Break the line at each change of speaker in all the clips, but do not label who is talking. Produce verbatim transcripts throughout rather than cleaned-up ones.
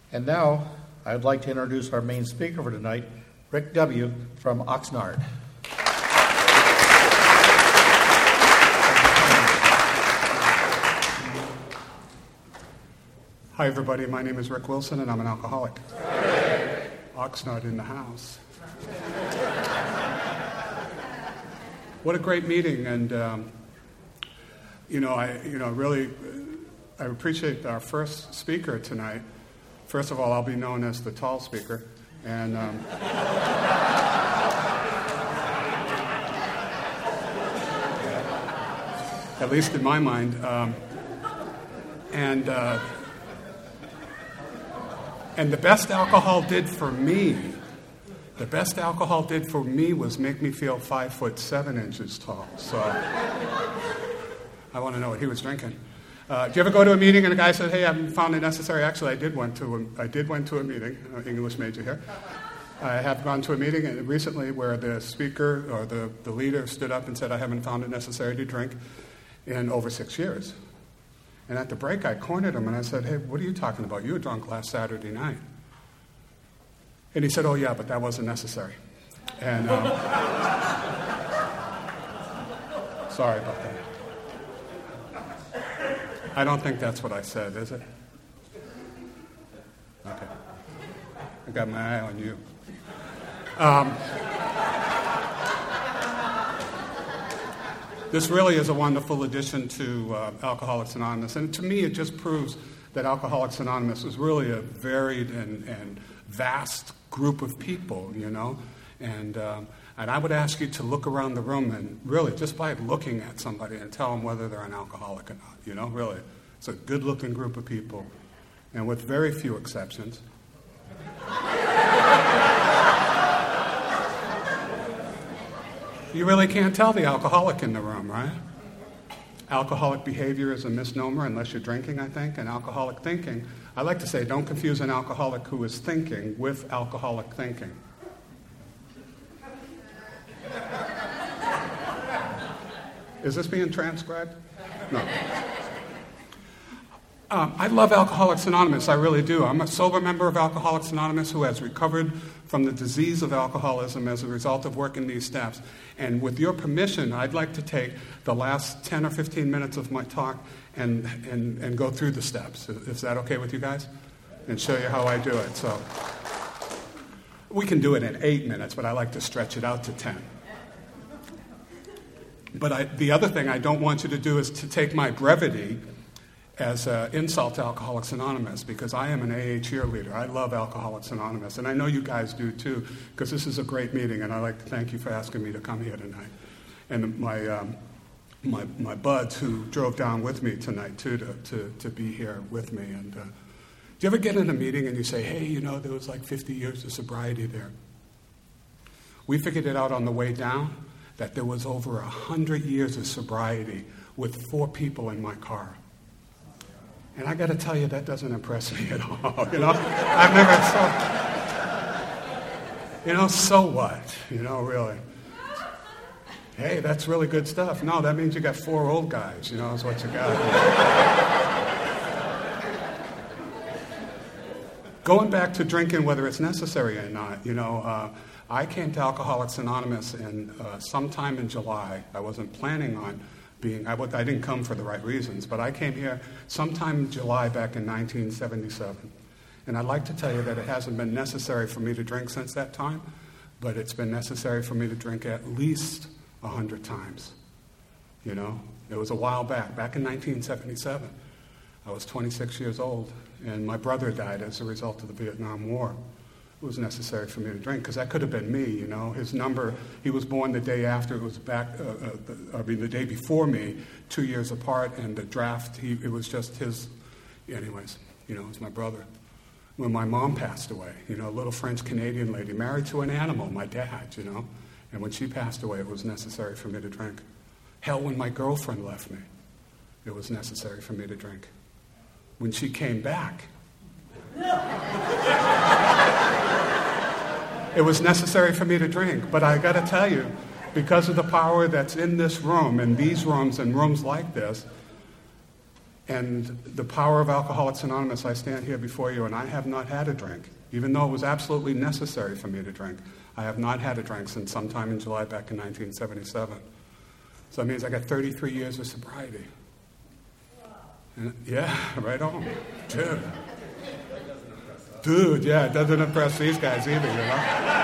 And now, I'd like to introduce our main speaker for tonight, Rick W. from Oxnard.
Hi, everybody. My name is Rick Wilson, and I'm an alcoholic. Hey. Oxnard in the house. What a great meeting, and um, you know, I you know really I appreciate our first speaker tonight. First of all, I'll be known as the tall speaker, and um, at least in my mind, um, and. Uh, And the best alcohol did for me, the best alcohol did for me was make me feel five foot seven inches tall. So I want to know what he was drinking. Uh, do you ever go to a meeting and a guy said, "Hey, I haven't found it necessary"? Actually, I did went to a, I did went to a meeting. Uh, English major here. I have gone to a meeting recently where the speaker or the, the leader stood up and said, "I haven't found it necessary to drink in over six years." And at the break, I cornered him and I said, "Hey, what are you talking about? You were drunk last Saturday night." And he said, "Oh, yeah, but that wasn't necessary." And um, sorry about that. I don't think that's what I said, is it? Okay. I got my eye on you. Um, This really is a wonderful addition to uh, Alcoholics Anonymous. And to me, it just proves that Alcoholics Anonymous is really a varied and, and vast group of people, you know. And, um, and I would ask you to look around the room and really, just by looking at somebody and tell them whether they're an alcoholic or not, you know, really. It's a good-looking group of people, and with very few exceptions. You really can't tell the alcoholic in the room, right? Alcoholic behavior is a misnomer unless you're drinking, I think, and alcoholic thinking. I like to say, don't confuse an alcoholic who is thinking with alcoholic thinking. Is this being transcribed? No. Um, I love Alcoholics Anonymous, I really do. I'm a sober member of Alcoholics Anonymous who has recovered from the disease of alcoholism as a result of working these steps. And with your permission, I'd like to take the last ten or fifteen minutes of my talk and, and, and go through the steps. Is that okay with you guys? And show you how I do it. So we can do it in eight minutes, but I like to stretch it out to ten. But I, the other thing I don't want you to do is to take my brevity as an insult to Alcoholics Anonymous, because I am an A A cheerleader. I love Alcoholics Anonymous, and I know you guys do too, because this is a great meeting, and I'd like to thank you for asking me to come here tonight. And my um, my, my buds who drove down with me tonight too to, to, to be here with me. And uh, do you ever get in a meeting and you say, "Hey, you know, there was like fifty years of sobriety there"? We figured it out on the way down that there was over one hundred years of sobriety with four people in my car. And I got to tell you, that doesn't impress me at all. You know, I've never so. You know, so what? You know, really. Hey, that's really good stuff. No, that means you got four old guys. You know, is what you got. Going back to drinking, whether it's necessary or not. You know, uh, I came to Alcoholics Anonymous in uh, sometime in July. I wasn't planning on. Being, I, I didn't come for the right reasons, but I came here sometime in July back in nineteen seventy-seven. And I'd like to tell you that it hasn't been necessary for me to drink since that time, but it's been necessary for me to drink at least one hundred times. You know, it was a while back, back in nineteen seventy-seven. I was twenty-six years old, and my brother died as a result of the Vietnam War. It was necessary for me to drink, because that could have been me, you know. His number, he was born the day after, it was back, uh, uh, the, I mean, the day before me, two years apart, and the draft, he, it was just his, anyways, you know, it was my brother. When my mom passed away, you know, a little French-Canadian lady, married to an animal, my dad, you know, and when she passed away, it was necessary for me to drink. Hell, when my girlfriend left me, it was necessary for me to drink. When she came back, it was necessary for me to drink. But I got to tell you, because of the power that's in this room, in these rooms, and rooms like this, And the power of Alcoholics Anonymous, I stand here before you, and I have not had a drink. Even though it was absolutely necessary for me to drink, I have not had a drink since sometime in July back in nineteen seventy-seven. So that means I got thirty-three years of sobriety. And, yeah, right on. Dude. Dude, yeah, it doesn't impress these guys either, you know?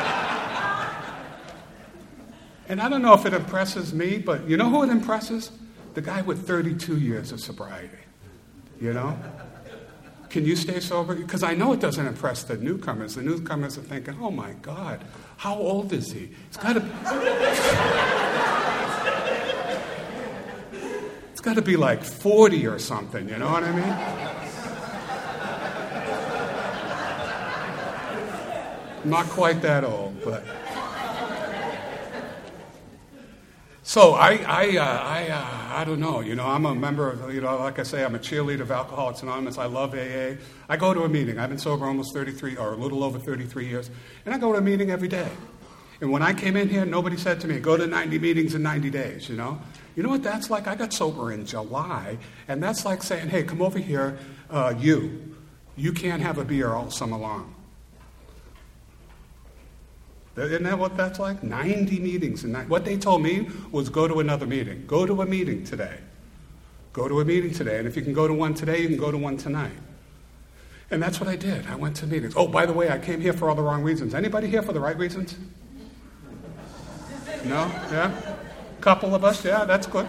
And I don't know if it impresses me, but you know who it impresses? The guy with thirty-two years of sobriety. You know? Can you stay sober? Because I know it doesn't impress the newcomers. The newcomers are thinking, oh my God, how old is he? It's got to It's got to be like forty or something, you know what I mean? Not quite that old, but... So I, I, uh, I, uh, I don't know. You know, I'm a member of, you know, like I say, I'm a cheerleader of Alcoholics Anonymous. I love A A. I go to a meeting. I've been sober almost thirty-three, or a little over thirty-three years, and I go to a meeting every day. And when I came in here, nobody said to me, go to ninety meetings in ninety days, you know? You know what that's like? I got sober in July, and that's like saying, hey, come over here, uh, you. You can't have a beer all summer long. Isn't that what that's like? ninety meetings. And what they told me was go to another meeting. Go to a meeting today. Go to a meeting today. And if you can go to one today, you can go to one tonight. And that's what I did. I went to meetings. Oh, by the way, I came here for all the wrong reasons. Anybody here for the right reasons? No? Yeah? Couple of us? Yeah, that's good.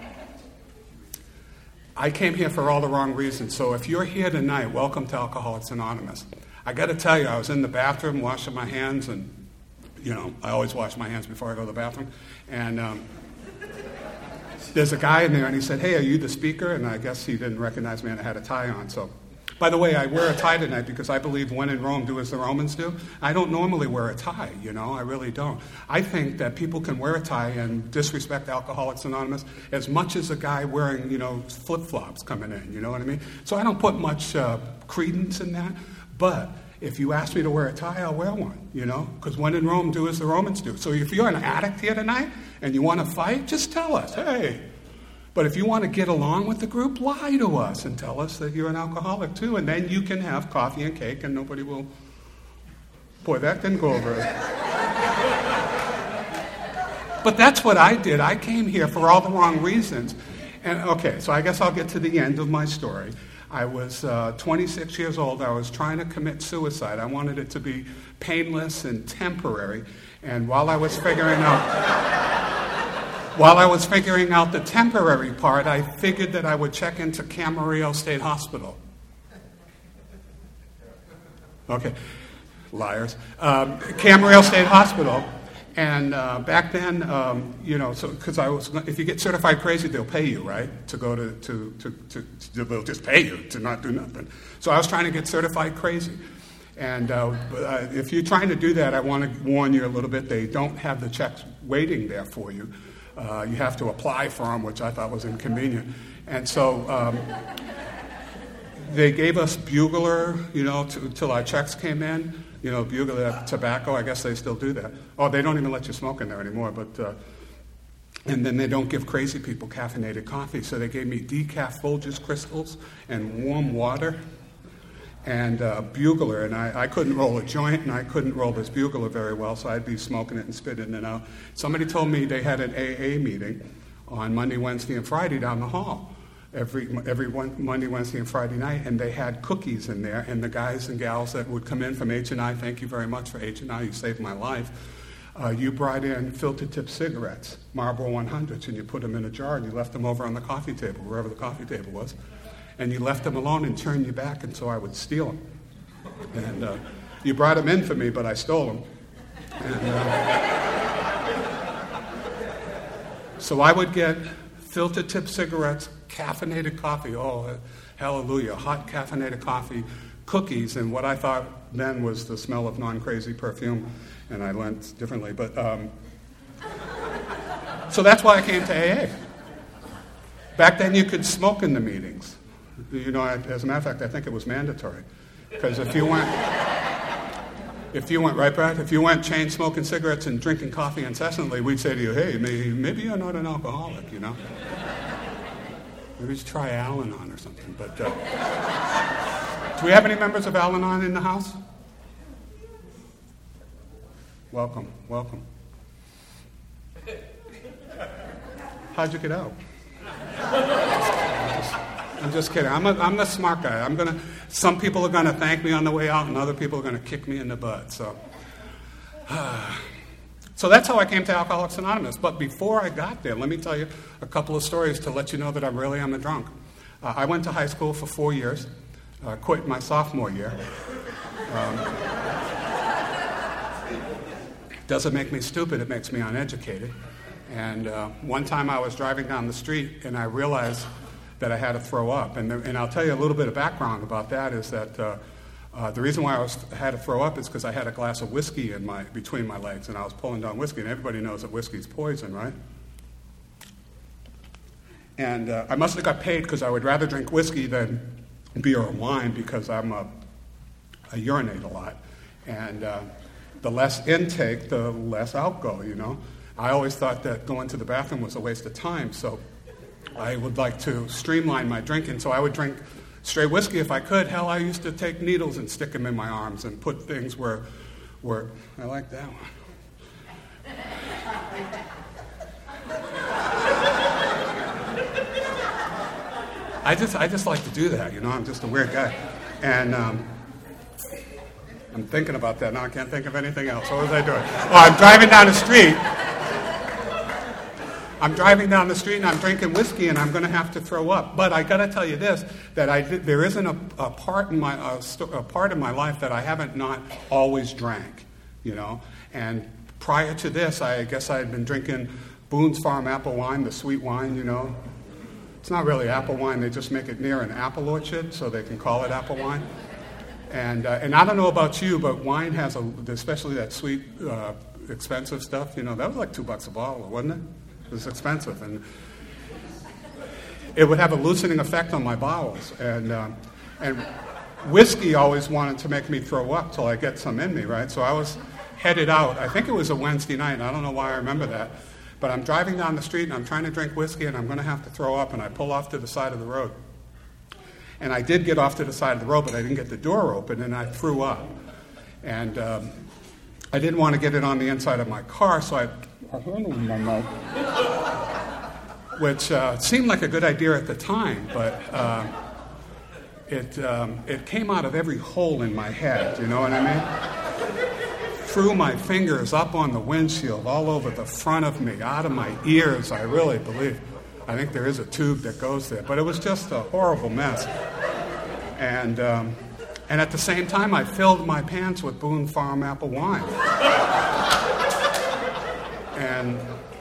I came here for all the wrong reasons. So if you're here tonight, welcome to Alcoholics Anonymous. I got to tell you, I was in the bathroom washing my hands, and you know, I always wash my hands before I go to the bathroom. And um, there's a guy in there, and he said, hey, are you the speaker? And I guess he didn't recognize me, and I had a tie on. So, by the way, I wear a tie tonight because I believe when in Rome, do as the Romans do. I don't normally wear a tie, you know, I really don't. I think that people can wear a tie and disrespect Alcoholics Anonymous as much as a guy wearing, you know, flip-flops coming in, you know what I mean? So I don't put much uh, credence in that, but if you ask me to wear a tie, I'll wear one, you know, because when in Rome, do as the Romans do. So if you're an addict here tonight and you want to fight, just tell us, hey. But if you want to get along with the group, lie to us and tell us that you're an alcoholic too, and then you can have coffee and cake and nobody will... Boy, that didn't go over. But that's what I did. I came here for all the wrong reasons. And okay, so I guess I'll get to the end of my story. I was uh, twenty-six years old. I was trying to commit suicide. I wanted it to be painless and temporary. And while I was figuring out, while I was figuring out the temporary part, I figured that I would check into Camarillo State Hospital. Okay, liars. Um, Camarillo State Hospital. And uh, back then, um, you know, so because I was, if you get certified crazy, they'll pay you, right? To go to, to, to, to, to they'll just pay you to not do nothing. So I was trying to get certified crazy. And uh, uh, if you're trying to do that, I want to warn you a little bit. They don't have the checks waiting there for you. Uh, you have to apply for them, which I thought was inconvenient. And so um, they gave us bugler, you know, t- till our checks came in. You know, bugler tobacco, I guess they still do that. Oh, they don't even let you smoke in there anymore. But uh, and then they don't give crazy people caffeinated coffee. So they gave me decaf Folgers crystals and warm water and uh, bugler. And I, I couldn't roll a joint, and I couldn't roll this bugler very well, so I'd be smoking it and spitting it out. Somebody told me they had an A A meeting on Monday, Wednesday, and Friday down the hall. Every every one, Monday, Wednesday, and Friday night, and they had cookies in there, and the guys and gals that would come in from H and I, thank you very much for H and I, you saved my life, uh, you brought in filter tip cigarettes, Marlboro one hundreds, and you put them in a jar, and you left them over on the coffee table, wherever the coffee table was, and you left them alone and turned your back, and so I would steal them. And uh, you brought them in for me, but I stole them. And, uh, so I would get filter tip cigarettes, caffeinated coffee, oh, hallelujah, hot caffeinated coffee, cookies, and what I thought then was the smell of non-crazy perfume, and I learned differently. But um, so that's why I came to A A. Back then you could smoke in the meetings. You know, as a matter of fact, I think it was mandatory. Because if you went, if you went, right, Brad? If you went chain smoking cigarettes and drinking coffee incessantly, we'd say to you, hey, maybe, maybe you're not an alcoholic, you know? Maybe we should try Al-Anon or something. But uh, do we have any members of Al-Anon in the house? Welcome, welcome. How'd you get out? I'm just kidding. I'm, a, I'm the smart guy. I'm gonna. Some people are gonna thank me on the way out, and other people are gonna kick me in the butt. So, uh, so that's how I came to Alcoholics Anonymous. But before I got there, let me tell you a couple of stories to let you know that I really am a drunk. Uh, I went to high school for four years. Uh, quit my sophomore year. Um, doesn't make me stupid. It makes me uneducated. And uh, one time I was driving down the street, and I realized that I had to throw up. And, the, and I'll tell you a little bit of background about that is that uh, uh, the reason why I was, had to throw up is because I had a glass of whiskey in my, between my legs, and I was pulling down whiskey, and everybody knows that whiskey's poison, right? And uh, I must have got paid because I would rather drink whiskey than beer or wine because I'm a, I urinate a lot. And uh, the less intake, the less outgo, you know? I always thought that going to the bathroom was a waste of time, so I would like to streamline my drinking, so I would drink straight whiskey if I could. Hell, I used to take needles and stick them in my arms and put things where, where I like that one. I just, I just like to do that, you know. I'm just a weird guy, and um, I'm thinking about that now. I can't think of anything else. What was I doing? Oh, I'm driving down the street. I'm driving down the street and I'm drinking whiskey and I'm going to have to throw up. But I got to tell you this: that I did, there isn't a, a part in my a, a part in my life that I haven't not always drank, you know. And prior to this, I guess I had been drinking Boone's Farm apple wine, the sweet wine, you know. It's not really apple wine; they just make it near an apple orchard, so they can call it apple wine. And uh, and I don't know about you, but wine has a, especially that sweet, uh, expensive stuff. You know, that was like two bucks a bottle, wasn't it? It was expensive, and it would have a loosening effect on my bowels. And um, and whiskey always wanted to make me throw up till I get some in me, right? So I was headed out. I think it was a Wednesday night, and I don't know why I remember that. But I'm driving down the street, and I'm trying to drink whiskey, and I'm going to have to throw up, and I pull off to the side of the road. And I did get off to the side of the road, but I didn't get the door open, and I threw up. And um, I didn't want to get it on the inside of my car, so I in my mouth, which uh, seemed like a good idea at the time, but uh, it um, it came out of every hole in my head, you know what I mean? Through my fingers, up on the windshield, all over the front of me, out of my ears, I really believe. I think there is a tube that goes there, but it was just a horrible mess. And um, and at the same time, I filled my pants with Boone Farm apple wine. And,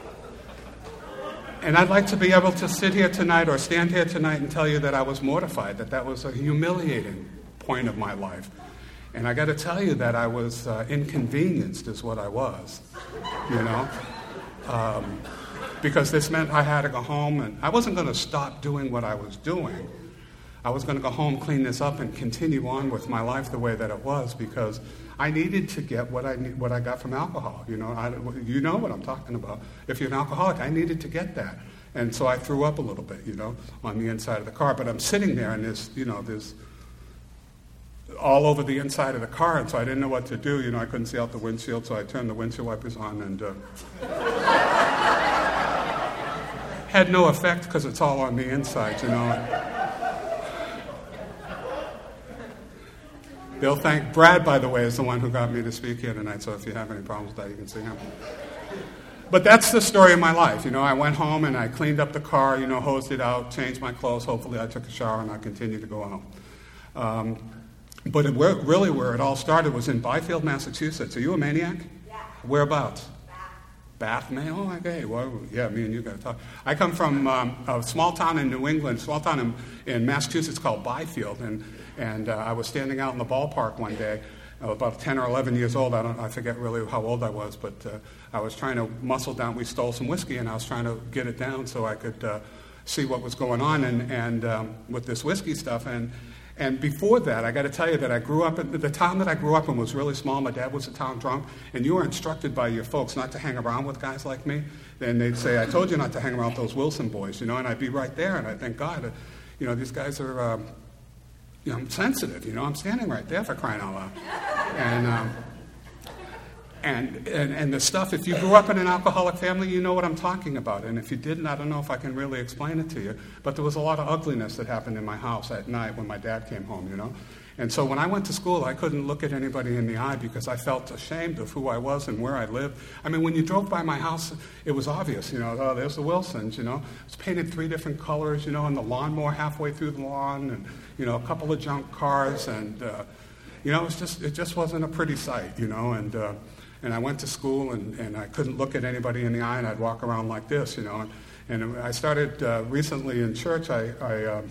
and I'd like to be able to sit here tonight or stand here tonight and tell you that I was mortified, that that was a humiliating point of my life. And I got to tell you that I was uh, inconvenienced is what I was, you know, um, because this meant I had to go home, and I wasn't going to stop doing what I was doing. I was going to go home, clean this up, and continue on with my life the way that it was, because I needed to get what I what I got from alcohol. You know, I, you know what I'm talking about. If you're an alcoholic, I needed to get that, and so I threw up a little bit, you know, on the inside of the car. But I'm sitting there, and there's, you know, there's all over the inside of the car, and so I didn't know what to do. You know, I couldn't see out the windshield, so I turned the windshield wipers on, and uh, had no effect because it's all on the inside, you know. They'll thank Brad, by the way, is the one who got me to speak here tonight, so if you have any problems with that, you can see him. But that's the story of my life. You know, I went home and I cleaned up the car, you know, hosed it out, changed my clothes. Hopefully I took a shower and I continued to go out. Um, but it, where, really where it all started was in Byfield, Massachusetts. Are you a maniac?
Yeah.
Whereabouts?
Bath.
Bath, man? Oh, okay. Well, yeah, me and you got to talk. I come from um, a small town in New England, small town in, in Massachusetts called Byfield, and And uh, I was standing out in the ballpark one day, uh, about ten or eleven years old. I don't, I forget really how old I was, but uh, I was trying to muscle down. We stole some whiskey, and I was trying to get it down so I could uh, see what was going on and, and um, with this whiskey stuff. And And before that, I got to tell you that I grew up in, the town that I grew up in was really small. My dad was a town drunk, and you were instructed by your folks not to hang around with guys like me. Then they'd say, I told you not to hang around with those Wilson boys, you know, and I'd be right there, and I'd think, God, uh, you know, these guys are, um, you know, I'm sensitive, you know, I'm standing right there for crying out loud. And, um, and, and, and the stuff, if you grew up in an alcoholic family, you know what I'm talking about. And if you didn't, I don't know if I can really explain it to you. But there was a lot of ugliness that happened in my house at night when my dad came home, you know. And so when I went to school, I couldn't look at anybody in the eye because I felt ashamed of who I was and where I lived. I mean, when you drove by my house, it was obvious, you know, oh, there's the Wilsons, you know. It's painted three different colors, you know, and the lawnmower halfway through the lawn, and, you know, a couple of junk cars, and, uh, you know, it's just, it just wasn't a pretty sight, you know, and... Uh, And I went to school, and, and I couldn't look at anybody in the eye, and I'd walk around like this, you know. And, and I started uh, recently in church. I, I uh,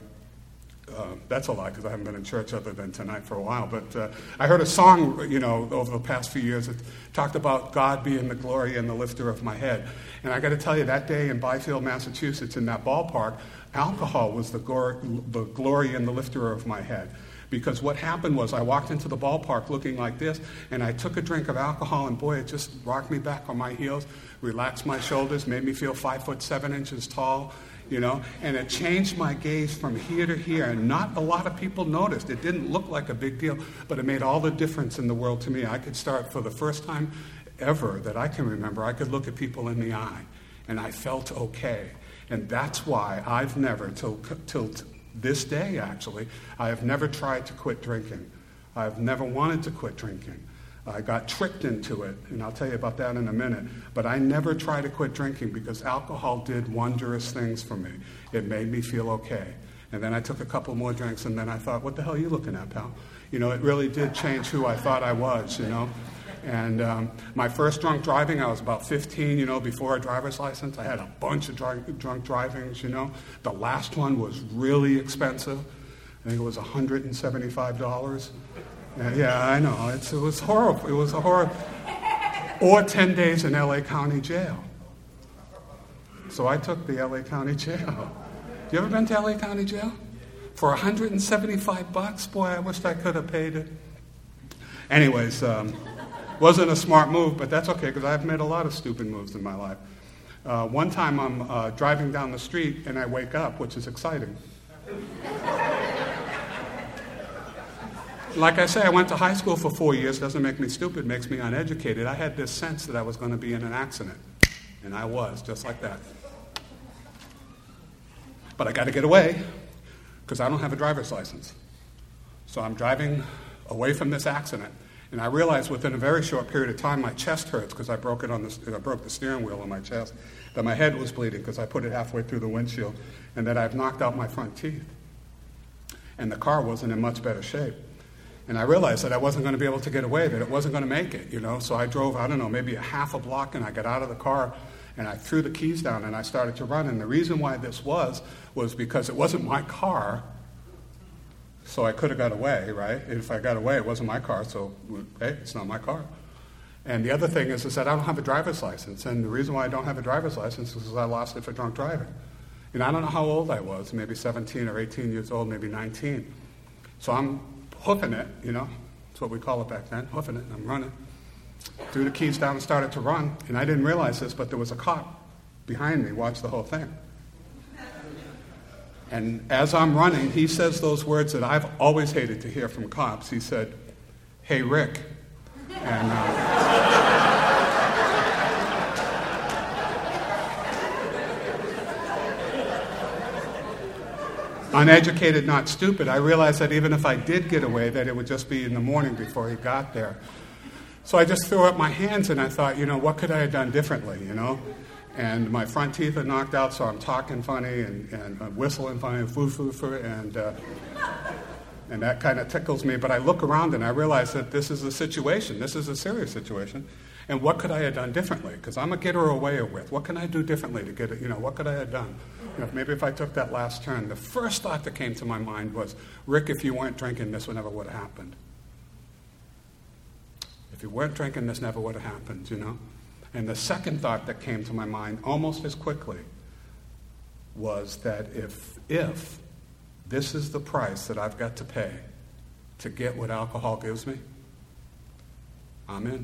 uh, that's a lie, because I haven't been in church other than tonight for a while. But uh, I heard a song, you know, over the past few years that talked about God being the glory and the lifter of my head. And I got to tell you, that day in Byfield, Massachusetts, in that ballpark, alcohol was the, gor- the glory and the lifter of my head. Because what happened was I walked into the ballpark looking like this, and I took a drink of alcohol, and boy, it just rocked me back on my heels, relaxed my shoulders, made me feel five foot seven inches tall, you know, and it changed my gaze from here to here. And not a lot of people noticed. It didn't look like a big deal, but it made all the difference in the world to me. I could start, for the first time ever that I can remember, I could look at people in the eye, and I felt okay. And that's why I've never, till till. This day, actually, I have never tried to quit drinking. I've never wanted to quit drinking. I got tricked into it, and I'll tell you about that in a minute. But I never tried to quit drinking because alcohol did wondrous things for me. It made me feel okay. And then I took a couple more drinks, and then I thought, what the hell are you looking at, pal? You know, it really did change who I thought I was, you know. And um, my first drunk driving, I was about fifteen, you know, before a driver's license. I had a bunch of drunk, drunk drivings, you know. The last one was really expensive. I think it was one hundred seventy-five dollars. And yeah, I know. It's, it was horrible. It was a horrible. Or ten days in L A County Jail. So I took the L A County Jail. You ever been to L A County Jail? For one hundred seventy-five bucks? Boy, I wished I could have paid it. Anyways, um, wasn't a smart move, but that's okay, because I've made a lot of stupid moves in my life. Uh, one time I'm uh, driving down the street, and I wake up, which is exciting. Like I say, I went to high school for four years. Doesn't make me stupid, makes me uneducated. I had this sense that I was going to be in an accident, and I was, just like that. But I got to get away, because I don't have a driver's license. So I'm driving away from this accident. And I realized within a very short period of time, my chest hurts because I broke it on the I broke the steering wheel on my chest. That my head was bleeding because I put it halfway through the windshield, and that I've knocked out my front teeth. And the car wasn't in much better shape. And I realized that I wasn't going to be able to get away, that it wasn't going to make it, you know. So I drove, I don't know, maybe a half a block, and I got out of the car, and I threw the keys down, and I started to run. And the reason why this was was because it wasn't my car. So I could have got away, right? If I got away, it wasn't my car, so, hey, it's not my car. And the other thing is, is that I don't have a driver's license. And the reason why I don't have a driver's license is because I lost it for drunk driving. And I don't know how old I was, maybe seventeen or eighteen years old, maybe nineteen. So I'm hoofing it, you know. That's what we call it back then, hoofing it, and I'm running. Threw the keys down and started to run. And I didn't realize this, but there was a cop behind me, watched the whole thing. And as I'm running, he says those words that I've always hated to hear from cops. He said, "Hey, Rick." And uh, uneducated, not stupid, I realized that even if I did get away, that it would just be in the morning before he got there. So I just threw up my hands, and I thought, you know, what could I have done differently, you know? And my front teeth are knocked out, so I'm talking funny and, and uh, whistling funny, foo foo foo, and uh, and that kind of tickles me. But I look around and I realize that this is a situation. This is a serious situation. And what could I have done differently? Because I'm a getter away with. What can I do differently to get it? You know, what could I have done? You know, maybe if I took that last turn. The first thought that came to my mind was, Rick, if you weren't drinking, this would never would have happened. If you weren't drinking, this never would have happened, you know? And the second thought that came to my mind almost as quickly was that if, if this is the price that I've got to pay to get what alcohol gives me, I'm in.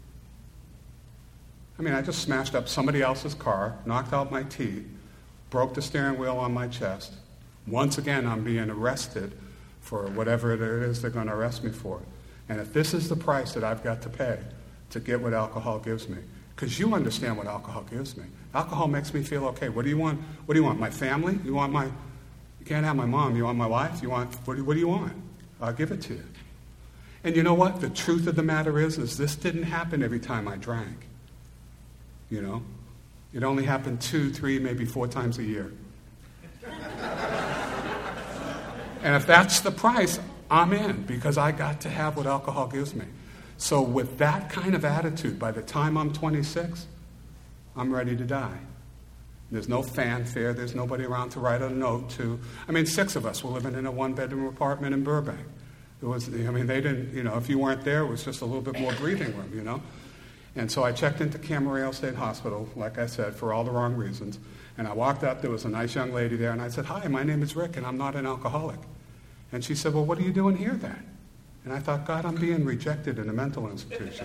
I mean, I just smashed up somebody else's car, knocked out my teeth, broke the steering wheel on my chest. Once again, I'm being arrested for whatever it is they're going to arrest me for. And if this is the price that I've got to pay to get what alcohol gives me, because you understand what alcohol gives me. Alcohol makes me feel okay. What do you want? What do you want? My family? You want my... You can't have my mom. You want my wife? You want... What do, what do you want? I'll give it to you. And you know what? The truth of the matter is, is this didn't happen every time I drank. You know? It only happened two, three, maybe four times a year. And if that's the price, I'm in, because I got to have what alcohol gives me. So with that kind of attitude, by the time I'm twenty-six, I'm ready to die. There's no fanfare. There's nobody around to write a note to. I mean, six of us were living in a one-bedroom apartment in Burbank. It was, I mean, they didn't, you know, if you weren't there, it was just a little bit more breathing room, you know. And so I checked into Camarillo State Hospital, like I said, for all the wrong reasons. And I walked up, there was a nice young lady there, and I said, "Hi, my name is Rick, and I'm not an alcoholic." And she said, "Well, what are you doing here then?" And I thought, God, I'm being rejected in a mental institution.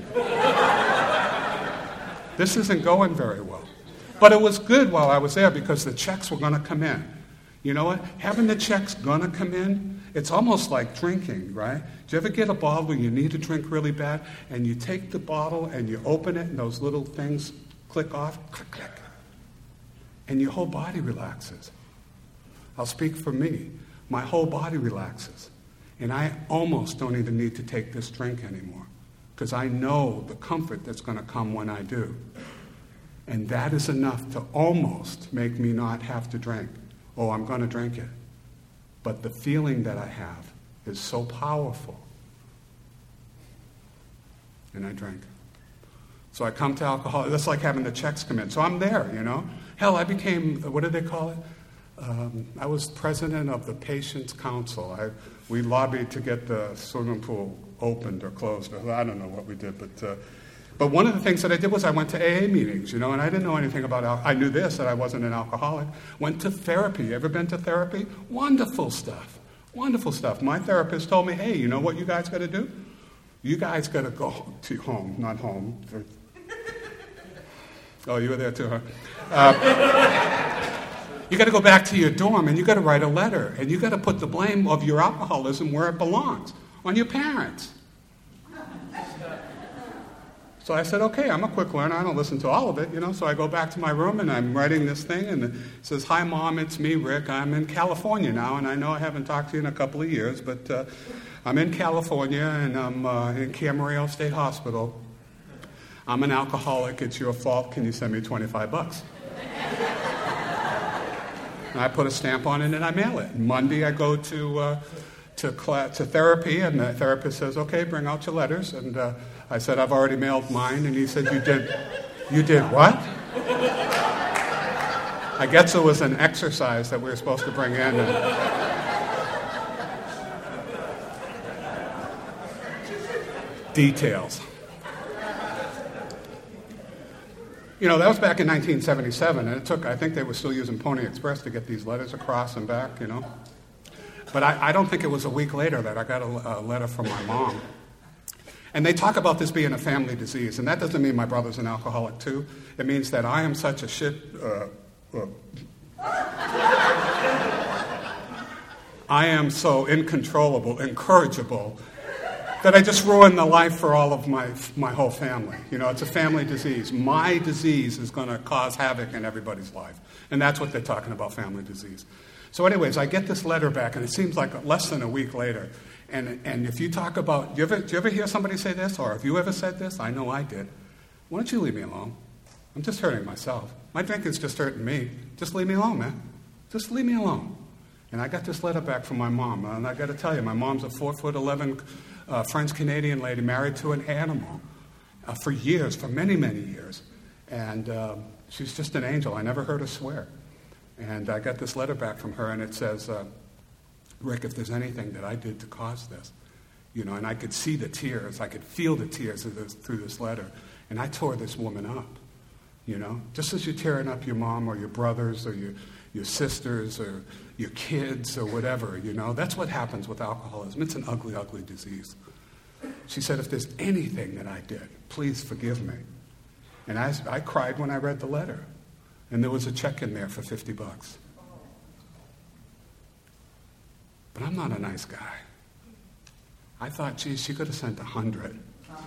This isn't going very well. But it was good while I was there because the checks were going to come in. You know what? Having the checks going to come in, it's almost like drinking, right? Do you ever get a bottle where you need to drink really bad, and you take the bottle and you open it and those little things click off, click, click, and your whole body relaxes? I'll speak for me. My whole body relaxes. And I almost don't even need to take this drink anymore because I know the comfort that's going to come when I do. And that is enough to almost make me not have to drink. Oh, I'm going to drink it. But the feeling that I have is so powerful. And I drink. So I come to alcohol. That's like having the checks come in. So I'm there, you know. Hell, I became, what do they call it? Um, I was president of the Patients' Council. I, we lobbied to get the swimming pool opened or closed. I don't know what we did, but uh, but one of the things that I did was I went to A A meetings, you know, and I didn't know anything about alcohol. I knew this, that I wasn't an alcoholic. Went to therapy. You ever been to therapy? Wonderful stuff. Wonderful stuff. My therapist told me, hey, you know what you guys got to do? You guys got to go to home, not home. Oh, you were there too, huh? Uh, You got to go back to your dorm and you got to write a letter and you got to put the blame of your alcoholism where it belongs, on your parents. So I said, okay, I'm a quick learner. I don't listen to all of it, you know. So I go back to my room and I'm writing this thing and it says, "Hi, Mom, it's me, Rick. I'm in California now, and I know I haven't talked to you in a couple of years, but uh, I'm in California and I'm uh, in Camarillo State Hospital. I'm an alcoholic. It's your fault. Can you send me twenty-five bucks?" And I put a stamp on it and I mail it. Monday I go to uh, to, cl- to therapy and the therapist says, "Okay, bring out your letters." And uh, I said, "I've already mailed mine." And he said, "You did, you did what?" I guess it was an exercise that we were supposed to bring in. And details. You know, that was back in nineteen seventy-seven, and it took, I think they were still using Pony Express to get these letters across and back, you know. But I, I don't think it was a week later that I got a, a letter from my mom. And they talk about this being a family disease, and that doesn't mean my brother's an alcoholic too. It means that I am such a shit... Uh, uh, I am so incontrollable, incorrigible, that I just ruined the life for all of my my whole family. You know, it's a family disease. My disease is going to cause havoc in everybody's life. And that's what they're talking about, family disease. So anyways, I get this letter back, and it seems like less than a week later. And and if you talk about, do you ever, do you ever hear somebody say this? Or have you ever said this? I know I did. Why don't you leave me alone? I'm just hurting myself. My drinking's just hurting me. Just leave me alone, man. Just leave me alone. And I got this letter back from my mom. And I got to tell you, my mom's a four foot eleven uh, French-Canadian lady married to an animal uh, for years, for many, many years. And uh, she's just an angel. I never heard her swear. And I got this letter back from her, and it says, uh, "Rick, if there's anything that I did to cause this," you know, and I could see the tears. I could feel the tears of this, through this letter. And I tore this woman up, you know. Just as you're tearing up your mom or your brothers or your, your sisters or your kids or whatever, you know. That's what happens with alcoholism. It's an ugly, ugly disease. She said, if there's anything that I did, please forgive me. And I, I cried when I read the letter. And there was a check in there for fifty bucks. But I'm not a nice guy. I thought, geez, she could have sent a hundred.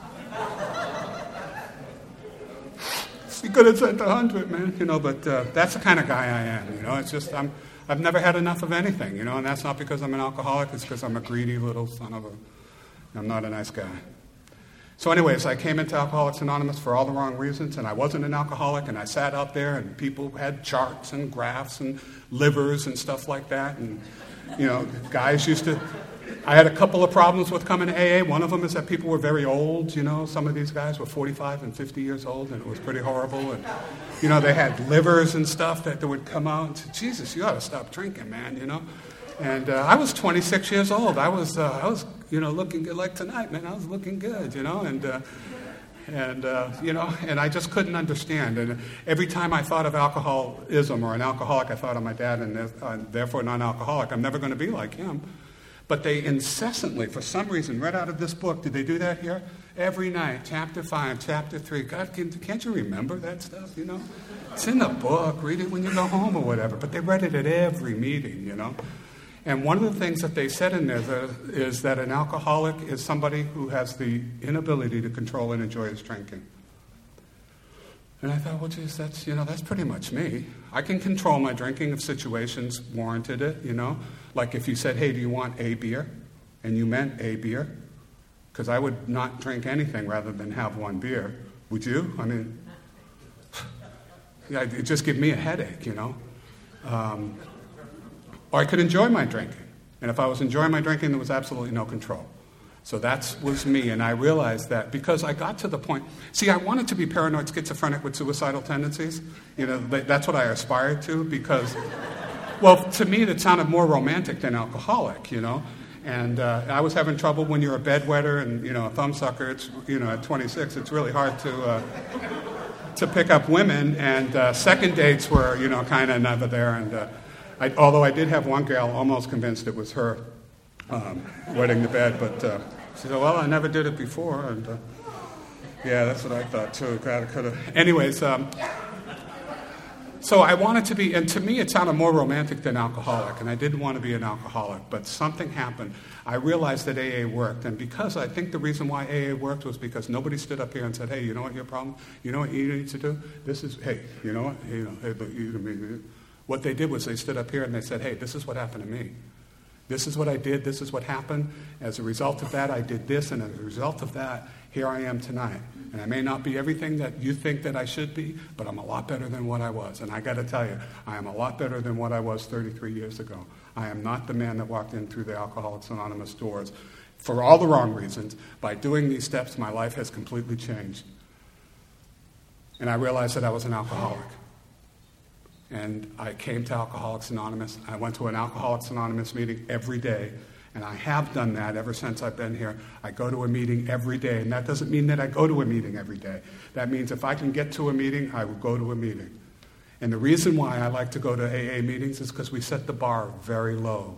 She could have sent a hundred, man, you know, but uh, that's the kind of guy I am, you know. It's just, I'm, I've never had enough of anything, you know, and that's not because I'm an alcoholic. It's because I'm a greedy little son of a, I'm not a nice guy. So anyways, I came into Alcoholics Anonymous for all the wrong reasons, and I wasn't an alcoholic, and I sat out there, and people had charts and graphs and livers and stuff like that, and, you know, guys used to... I had a couple of problems with coming to A A. One of them is that people were very old, you know. Some of these guys were forty-five and fifty years old, and it was pretty horrible. And, you know, they had livers and stuff that, that would come out and say, Jesus, you ought to stop drinking, man, you know. And uh, I was twenty-six years old. I was, uh, I was, you know, looking good like tonight, man. I was looking good, you know. And, uh, and uh, you know, and I just couldn't understand. And every time I thought of alcoholism or an alcoholic, I thought of my dad, and uh, therefore non-alcoholic. I'm never going to be like him. But they incessantly, for some reason, read out of this book. Did they do that here? Every night, chapter five, chapter three. God, can, can't you remember that stuff, you know? It's in the book. Read it when you go home or whatever. But they read it at every meeting, you know? And one of the things that they said in there is that an alcoholic is somebody who has the inability to control and enjoy his drinking. And I thought, well, geez, that's, you know, that's pretty much me. I can control my drinking if situations warranted it, you know. Like if you said, hey, do you want a beer? And you meant a beer. Because I would not drink anything rather than have one beer. Would you? I mean, yeah, it'd just give me a headache, you know. Um, or I could enjoy my drinking. And if I was enjoying my drinking, there was absolutely no control. So that was me, and I realized that because I got to the point... See, I wanted to be paranoid schizophrenic with suicidal tendencies. You know, that's what I aspired to because... Well, to me, that sounded more romantic than alcoholic, you know. And uh, I was having trouble when you're a bedwetter and, you know, a thumbsucker. It's, you know, at twenty-six, it's really hard to uh, to pick up women. And uh, second dates were, you know, kind of never there. And uh, I, although I did have one gal almost convinced it was her um, wetting the bed, but uh, she said, well, I never did it before. And uh, yeah, that's what I thought, too. God, I could have. Anyways... Um, So I wanted to be, and to me it sounded more romantic than alcoholic, and I didn't want to be an alcoholic, but something happened. I realized that A A worked, and because I think the reason why A A worked was because nobody stood up here and said, hey, you know what your problem, you know what you need to do? This is, hey, you know what, you know, hey, but you, what they did was they stood up here and they said, hey, this is what happened to me. This is what I did, this is what happened. As a result of that, I did this, and as a result of that, here I am tonight. And I may not be everything that you think that I should be, but I'm a lot better than what I was. And I got to tell you, I am a lot better than what I was thirty-three years ago. I am not the man that walked in through the Alcoholics Anonymous doors for all the wrong reasons. By doing these steps, my life has completely changed. And I realized that I was an alcoholic. And I came to Alcoholics Anonymous. I went to an Alcoholics Anonymous meeting every day. And I have done that ever since I've been here. I go to a meeting every day. And that doesn't mean that I go to a meeting every day. That means if I can get to a meeting, I will go to a meeting. And the reason why I like to go to A A meetings is because we set the bar very low.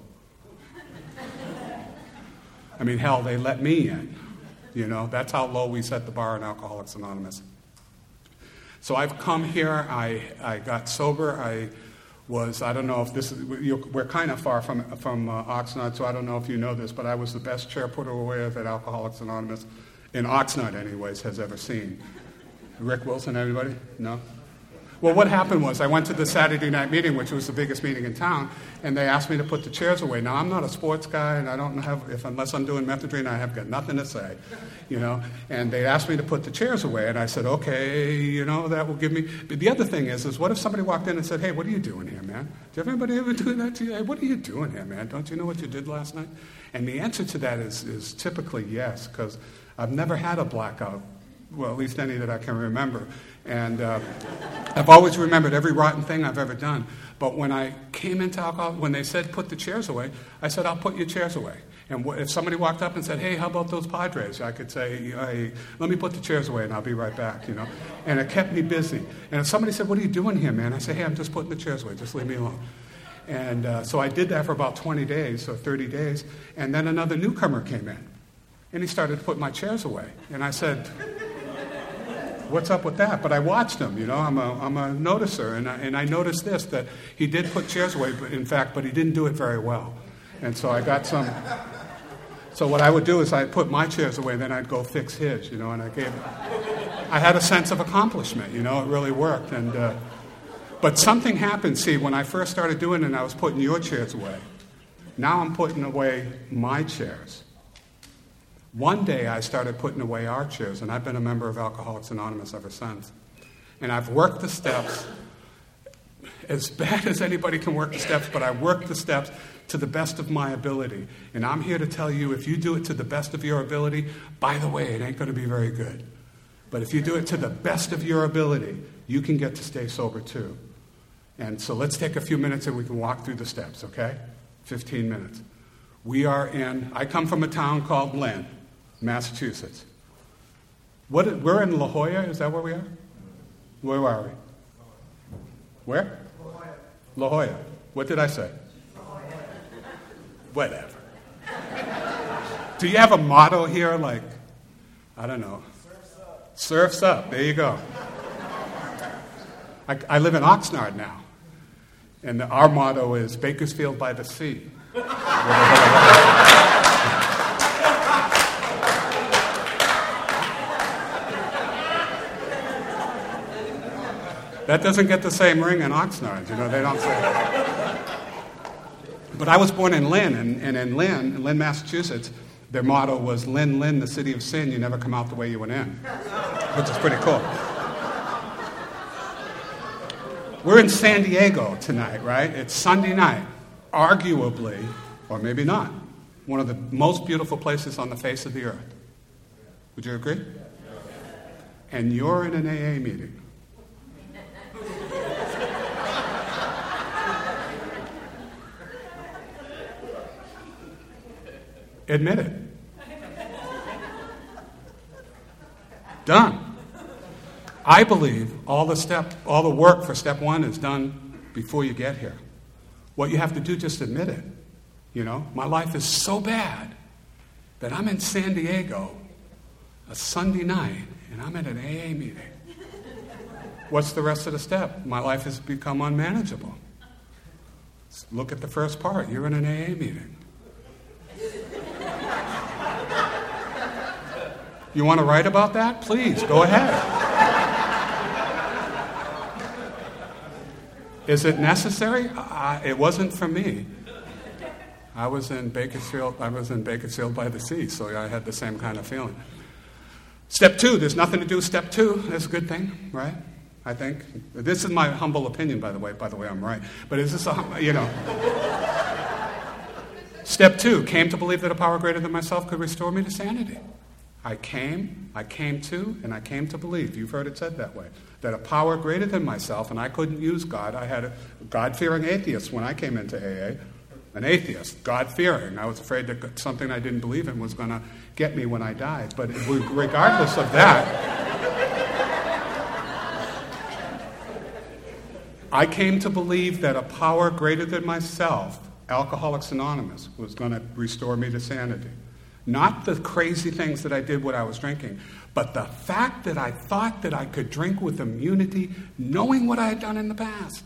I mean, hell, they let me in. You know, that's how low we set the bar in Alcoholics Anonymous. So I've come here. I, I got sober. I... was, I don't know if this is, we're kind of far from from uh, Oxnard, so I don't know if you know this, but I was the best chair putter away that Alcoholics Anonymous, in Oxnard anyways, has ever seen. Rick Wilson, everybody? No? Well, what happened was I went to the Saturday night meeting, which was the biggest meeting in town, and they asked me to put the chairs away. Now, I'm not a sports guy, and I don't have, if unless I'm doing methadone, I have got nothing to say, you know. And they asked me to put the chairs away, and I said, okay, you know, that will give me. But the other thing is, is what if somebody walked in and said, hey, what are you doing here, man? Do you have anybody ever do that to you? Hey, what are you doing here, man? Don't you know what you did last night? And the answer to that is, is typically yes, because I've never had a blackout. Well, at least any that I can remember. And uh, I've always remembered every rotten thing I've ever done. But when I came into alcohol, when they said put the chairs away, I said, I'll put your chairs away. And if somebody walked up and said, hey, how about those Padres? I could say, hey, let me put the chairs away and I'll be right back, you know. And it kept me busy. And if somebody said, what are you doing here, man? I said, hey, I'm just putting the chairs away. Just leave me alone. And uh, so I did that for about twenty days or thirty days, and then another newcomer came in, and he started to put my chairs away. And I said, what's up with that? But I watched him, you know, I'm a, I'm a noticer, and I, and I noticed this, that he did put chairs away, but in fact, but he didn't do it very well. And so I got some, so what I would do is I'd put my chairs away, then I'd go fix his, you know, and I gave, I had a sense of accomplishment, you know, it really worked. And uh, but something happened, see, when I first started doing it, I was putting your chairs away. Now I'm putting away my chairs. One day I started putting away our chairs, and I've been a member of Alcoholics Anonymous ever since. And I've worked the steps as bad as anybody can work the steps, but I worked the steps to the best of my ability. And I'm here to tell you, if you do it to the best of your ability, by the way, it ain't going to be very good. But if you do it to the best of your ability, you can get to stay sober too. And so let's take a few minutes and we can walk through the steps, okay? fifteen minutes. We are in, I come from a town called Lynn, Massachusetts. What, we're in La Jolla, is that where we are? Where are we? Where? La Jolla. La Jolla. What did I say? La Jolla. Whatever. Do you have a motto here like, I don't know. Surf's up. Surf's up, there you go. I, I live in Oxnard now. And our motto is Bakersfield by the Sea. That doesn't get the same ring in Oxnard, you know, they don't say. But I was born in Lynn, and, and in Lynn, in Lynn, Massachusetts, their motto was, Lynn, Lynn, the city of sin, you never come out the way you went in, which is pretty cool. We're in San Diego tonight, right? It's Sunday night. Arguably, or maybe not, one of the most beautiful places on the face of the earth. Would you agree? And you're in an A A meeting. Admit it. Done. I believe all the step, all the work for step one is done before you get here. What you have to do, just admit it. You know, my life is so bad that I'm in San Diego a Sunday night and I'm at an A A meeting. What's the rest of the step? My life has become unmanageable. Look at the first part. You're in an A A meeting. You want to write about that? Please, go ahead. Is it necessary? Uh, it wasn't for me. I was in Bakersfield. I was in Bakersfield by the Sea, so I had the same kind of feeling. Step two. There's nothing to do with step two. That's a good thing, right? I think this is my humble opinion, by the way. By the way, I'm right. But is this a you know? Step two. Came to believe that a power greater than myself could restore me to sanity. I came, I came to, and I came to believe. You've heard it said that way. That a power greater than myself, and I couldn't use God. I had a God-fearing atheist when I came into A A. An atheist, God-fearing. I was afraid that something I didn't believe in was going to get me when I died. But regardless of that, I came to believe that a power greater than myself, Alcoholics Anonymous, was going to restore me to sanity. Not the crazy things that I did when I was drinking, but the fact that I thought that I could drink with immunity, knowing what I had done in the past.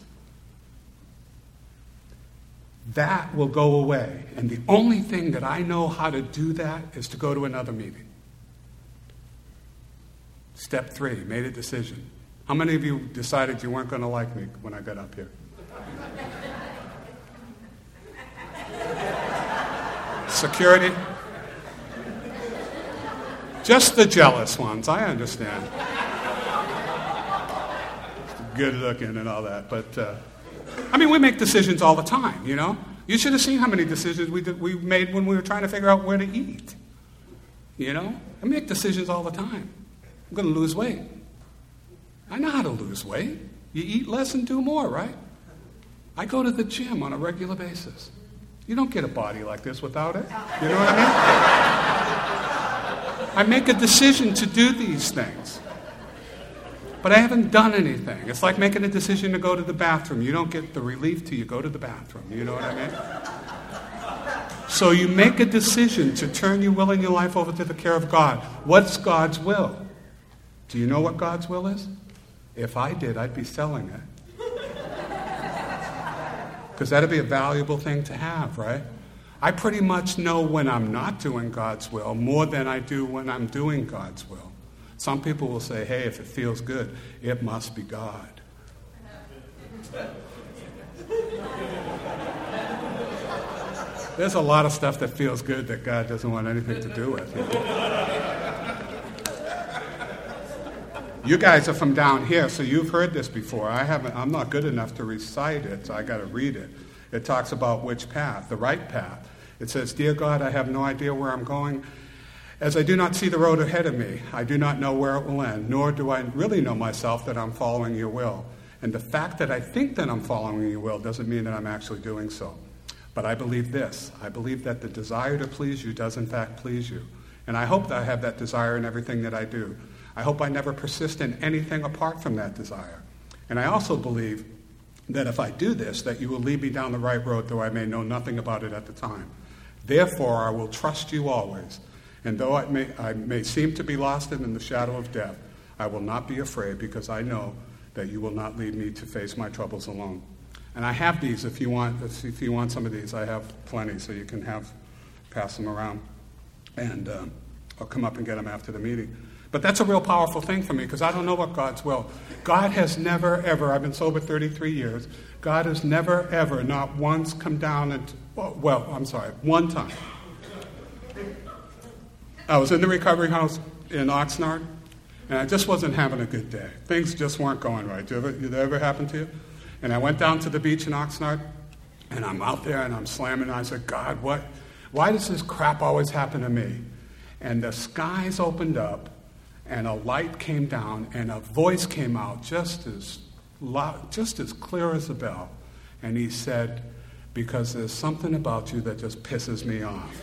That will go away. And the only thing that I know how to do that is to go to another meeting. Step three, made a decision. How many of you decided you weren't going to like me when I got up here? Security? Just the jealous ones, I understand. Good looking and all that, but uh, I mean, we make decisions all the time, you know? You should have seen how many decisions we did, we made when we were trying to figure out where to eat. You know? I make decisions all the time. I'm going to lose weight. I know how to lose weight. You eat less and do more, right? I go to the gym on a regular basis. You don't get a body like this without it. You know what I mean? I make a decision to do these things. But I haven't done anything. It's like making a decision to go to the bathroom. You don't get the relief till you go to the bathroom. You know what I mean? So you make a decision to turn your will and your life over to the care of God. What's God's will? Do you know what God's will is? If I did, I'd be selling it. Because that'd be a valuable thing to have, right? I pretty much know when I'm not doing God's will more than I do when I'm doing God's will. Some people will say, hey, if it feels good, it must be God. There's a lot of stuff that feels good that God doesn't want anything to do with. You know? You guys are from down here, so you've heard this before. I haven't. I'm not good enough to recite it, so I got to read it. It talks about which path, the right path. It says, "Dear God, I have no idea where I'm going. As I do not see the road ahead of me, I do not know where it will end, nor do I really know myself that I'm following your will. And the fact that I think that I'm following your will doesn't mean that I'm actually doing so. But I believe this. I believe that the desire to please you does in fact please you. And I hope that I have that desire in everything that I do. I hope I never persist in anything apart from that desire. And I also believe that if I do this, that you will lead me down the right road, though I may know nothing about it at the time. Therefore, I will trust you always. And though I may, I may seem to be lost in the shadow of death, I will not be afraid, because I know that you will not lead me to face my troubles alone." And I have these. If you want, if you want some of these, I have plenty, so you can have pass them around, and um, I'll come up and get them after the meeting. But that's a real powerful thing for me, because I don't know what God's will. God has never, ever, I've been sober thirty-three years, God has never, ever, not once come down and, well, I'm sorry, one time. I was in the recovery house in Oxnard, and I just wasn't having a good day. Things just weren't going right. Did, you ever, did that ever happen to you? And I went down to the beach in Oxnard, and I'm out there, and I'm slamming, and I said, God, what? Why does this crap always happen to me? And the skies opened up, and a light came down, and a voice came out just as loud, just as clear as a bell. And he said, because there's something about you that just pisses me off.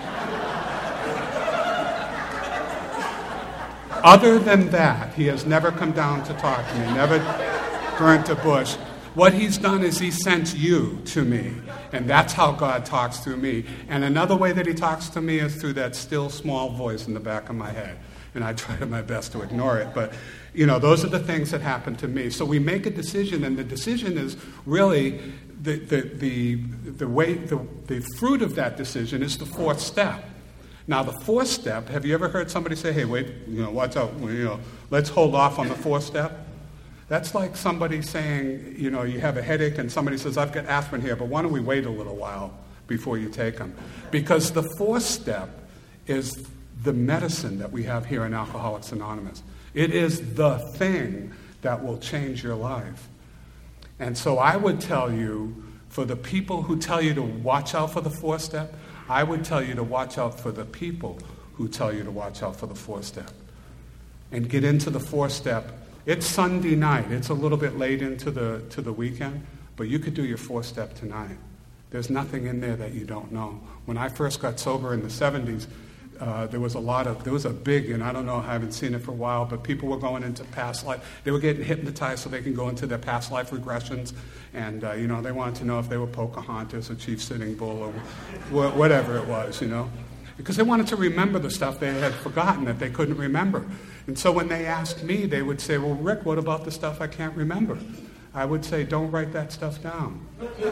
Other than that, he has never come down to talk to me, never burnt a bush. What he's done is he sent you to me, and that's how God talks through me. And another way that he talks to me is through that still small voice in the back of my head. And I try to my best to ignore it, but you know, those are the things that happen to me. So we make a decision, and the decision is really the the the, the way the, the fruit of that decision is the fourth step. Now, the fourth step, have you ever heard somebody say, hey, wait, you know, watch out, you know, let's hold off on the fourth step? That's like somebody saying, you know, you have a headache and somebody says, I've got aspirin here, but why don't we wait a little while before you take them? Because the fourth step is the medicine that we have here in Alcoholics Anonymous. It is the thing that will change your life. And so I would tell you, for the people who tell you to watch out for the fourth step, I would tell you to watch out for the people who tell you to watch out for the fourth step. And get into the fourth step. It's Sunday night. It's a little bit late into the to the weekend, but you could do your fourth step tonight. There's nothing in there that you don't know. When I first got sober in the seventies, uh, there was a lot of, there was a big, and I don't know, I haven't seen it for a while, but people were going into past life. They were getting hypnotized so they can go into their past life regressions. And, uh, you know, they wanted to know if they were Pocahontas or Chief Sitting Bull or wh- whatever it was, you know. Because they wanted to remember the stuff they had forgotten that they couldn't remember. And so when they asked me, they would say, well, Rick, what about the stuff I can't remember? I would say, don't write that stuff down.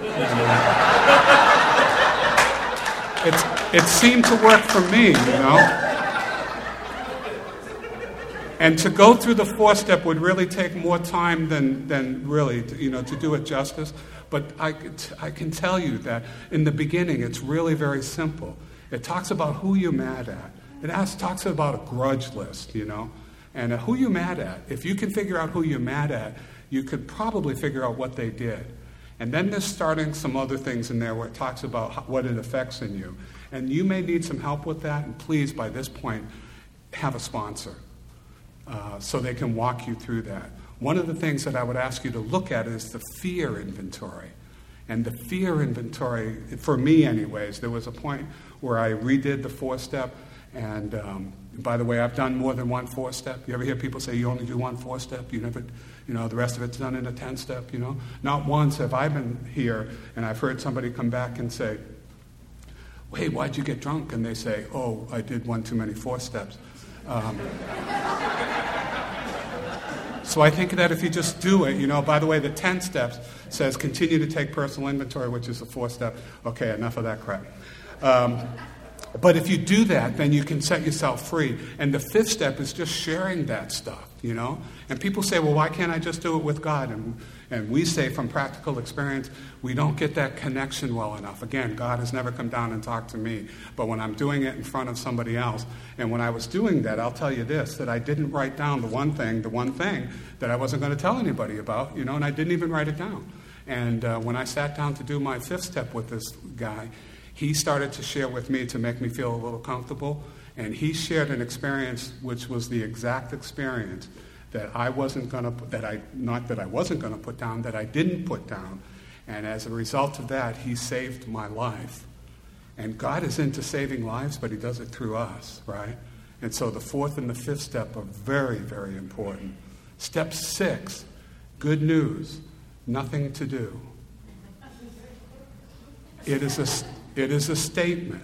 It's, it seemed to work for me, you know. And to go through the fourth step would really take more time than, than really, to, you know, to do it justice. But I, I can tell you that in the beginning, it's really very simple. It talks about who you're mad at. It asks, talks about a grudge list, you know. And uh, who you're mad at. If you can figure out who you're mad at, you could probably figure out what they did. And then there's starting some other things in there where it talks about how, what it affects in you. And you may need some help with that. And please, by this point, have a sponsor uh, so they can walk you through that. One of the things that I would ask you to look at is the fear inventory. And the fear inventory, for me anyways, there was a point where I redid the fourth step, And um, by the way, I've done more than one four-step. You ever hear people say you only do one four-step? You never, you know, the rest of it's done in a ten-step, you know? Not once have I been here and I've heard somebody come back and say, hey, why'd you get drunk? And they say, oh, I did one too many four-steps. Um, so I think that if you just do it, you know, by the way, the ten steps says continue to take personal inventory, which is a four-step. Okay, enough of that crap. Um, But if you do that, then you can set yourself free. And the fifth step is just sharing that stuff, you know? And people say, well, why can't I just do it with God? And, and we say from practical experience, we don't get that connection well enough. Again, God has never come down and talked to me. But when I'm doing it in front of somebody else, and when I was doing that, I'll tell you this, that I didn't write down the one thing, the one thing that I wasn't going to tell anybody about, you know, and I didn't even write it down. And uh, when I sat down to do my fifth step with this guy, he started to share with me to make me feel a little comfortable, and he shared an experience which was the exact experience that I wasn't going to, that I, not that I wasn't going to put down, that I didn't put down. And as a result of that, he saved my life. And God is into saving lives, but he does it through us, right? And so the fourth and the fifth step are very, very important. Step six, good news, nothing to do. It is a It is a statement.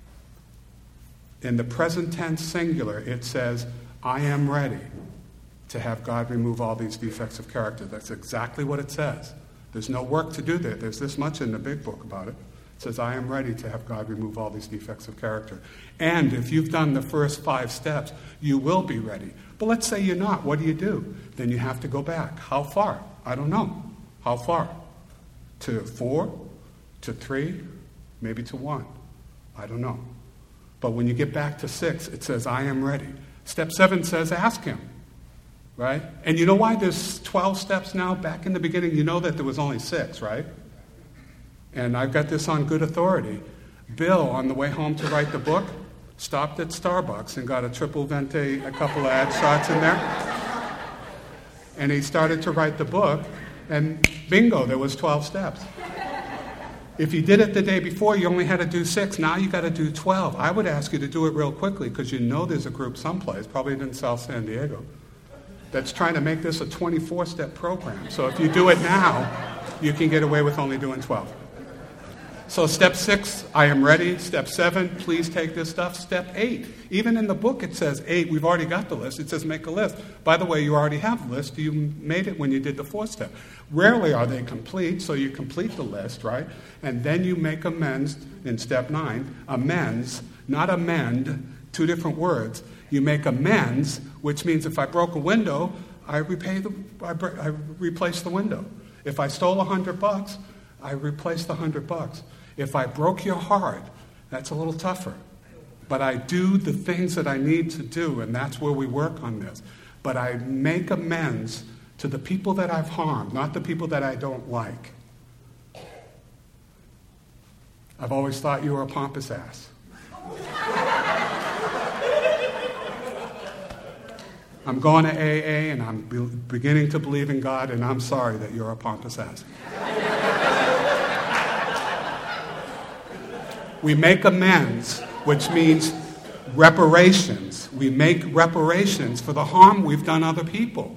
In the present tense singular, it says, I am ready to have God remove all these defects of character. That's exactly what it says. There's no work to do there. There's this much in the big book about it. It says, I am ready to have God remove all these defects of character. And if you've done the first five steps, you will be ready. But let's say you're not. What do you do? Then you have to go back. How far? I don't know. How far? To four? To three? Maybe to one. I don't know. But when you get back to six, it says, I am ready. Step seven says, ask him. Right? And you know why there's twelve steps now? Back in the beginning, you know that there was only six, right? And I've got this on good authority. Bill, on the way home to write the book, stopped at Starbucks and got a triple venti, a couple of ad shots in there. And he started to write the book, and bingo, there was twelve steps. If you did it the day before, you only had to do six. Now you got to do twelve. I would ask you to do it real quickly because you know there's a group someplace, probably in South San Diego, that's trying to make this a twenty-four step program. So if you do it now, you can get away with only doing twelve. So step six, I am ready. Step seven, please take this stuff. Step eight, even in the book it says eight. We've already got the list. It says make a list. By the way, you already have the list. You made it when you did the fourth step. Rarely are they complete, so you complete the list, right? And then you make amends in step nine. Amends, not amend, two different words. You make amends, which means if I broke a window, I repay the, I, bre- I replace the window. If I stole a hundred bucks, I replace the hundred bucks. If I broke your heart, that's a little tougher. But I do the things that I need to do, and that's where we work on this. But I make amends to the people that I've harmed, not the people that I don't like. I've always thought you were a pompous ass. I'm going to A A, and I'm be- beginning to believe in God, and I'm sorry that you're a pompous ass. We make amends, which means reparations. We make reparations for the harm we've done other people.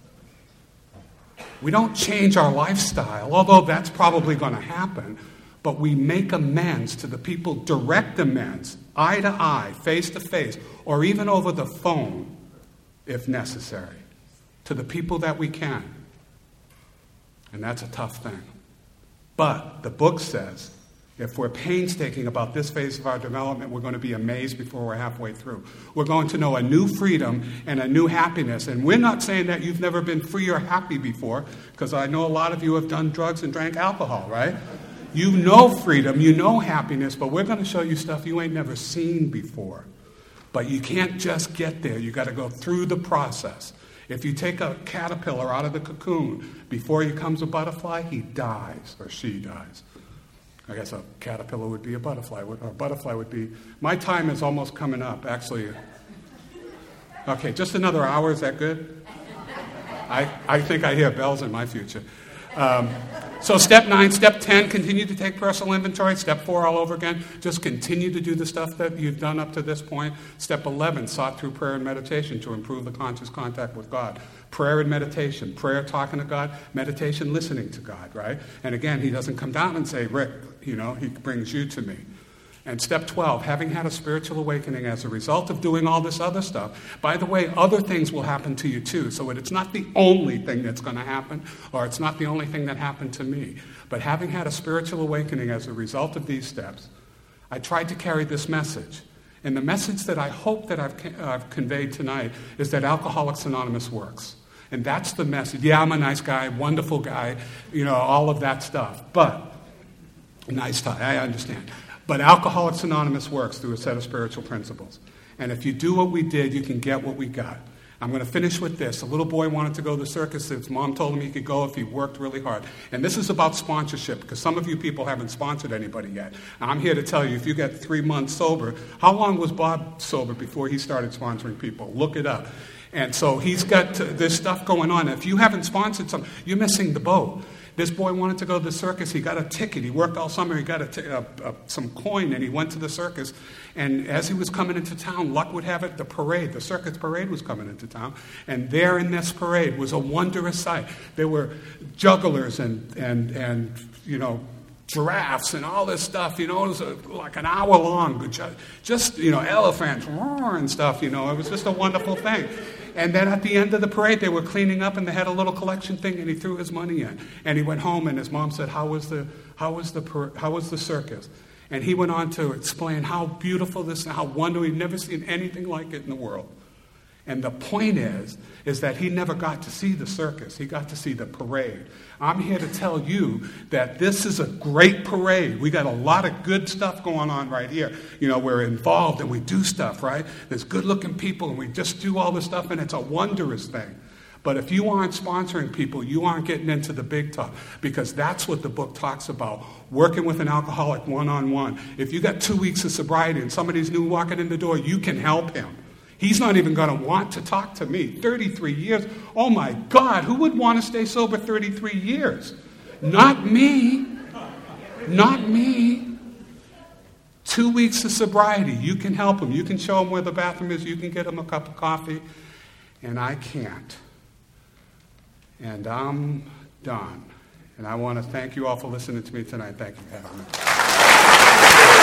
We don't change our lifestyle, although that's probably going to happen, but we make amends to the people, direct amends, eye to eye, face to face, or even over the phone, if necessary, to the people that we can. And that's a tough thing. But the book says, if we're painstaking about this phase of our development, we're going to be amazed before we're halfway through. We're going to know a new freedom and a new happiness. And we're not saying that you've never been free or happy before, because I know a lot of you have done drugs and drank alcohol, right? You know freedom, you know happiness, but we're going to show you stuff you ain't never seen before. But you can't just get there. You got to go through the process. If you take a caterpillar out of the cocoon, before he becomes a butterfly, he dies, or she dies. I guess a caterpillar would be a butterfly, or a butterfly would be... My time is almost coming up, actually. Okay, just another hour, is that good? I, I think I hear bells in my future. Um, so step nine, step ten, continue to take personal inventory. Step four, all over again, just continue to do the stuff that you've done up to this point. Step eleven, sought through prayer and meditation to improve the conscious contact with God. Prayer and meditation. Prayer, talking to God. Meditation, listening to God, right? And again, he doesn't come down and say, Rick, you know, he brings you to me. And step twelve, having had a spiritual awakening as a result of doing all this other stuff. By the way, other things will happen to you too. So it's not the only thing that's going to happen, or it's not the only thing that happened to me. But having had a spiritual awakening as a result of these steps, I tried to carry this message. And the message that I hope that I've, I've conveyed tonight is that Alcoholics Anonymous works. And that's the message. Yeah, I'm a nice guy, wonderful guy, you know, all of that stuff. But, nice guy, I understand. But Alcoholics Anonymous works through a set of spiritual principles. And if you do what we did, you can get what we got. I'm going to finish with this. A little boy wanted to go to the circus. His mom told him he could go if he worked really hard. And this is about sponsorship, because some of you people haven't sponsored anybody yet. And I'm here to tell you, if you get three months sober, how long was Bob sober before he started sponsoring people? Look it up. And so he's got to, this stuff going on. If you haven't sponsored some, you're missing the boat. This boy wanted to go to the circus. He got a ticket. He worked all summer. He got a t- a, a, some coin, and he went to the circus. And as he was coming into town, luck would have it, the parade, the circus parade was coming into town. And there in this parade was a wondrous sight. There were jugglers and, and, and you know, giraffes and all this stuff. You know, it was a, like an hour long. Just, you know, elephants, roar and stuff, you know. It was just a wonderful thing. And then at the end of the parade, they were cleaning up, and they had a little collection thing, and he threw his money in. And he went home, and his mom said, how was the, how was the, how was the circus? And he went on to explain how beautiful this, how wonderful, he'd never seen anything like it in the world. And the point is, is that he never got to see the circus. He got to see the parade. I'm here to tell you that this is a great parade. We got a lot of good stuff going on right here. You know, we're involved and we do stuff, right? There's good-looking people and we just do all this stuff, and it's a wondrous thing. But if you aren't sponsoring people, you aren't getting into the big talk, because that's what the book talks about, working with an alcoholic one-on-one. If you got two weeks of sobriety and somebody's new walking in the door, you can help him. He's not even going to want to talk to me. thirty-three years. Oh, my God. Who would want to stay sober thirty-three years? Not me. Not me. Two weeks of sobriety. You can help him. You can show him where the bathroom is. You can get him a cup of coffee. And I can't. And I'm done. And I want to thank you all for listening to me tonight. Thank you for having me.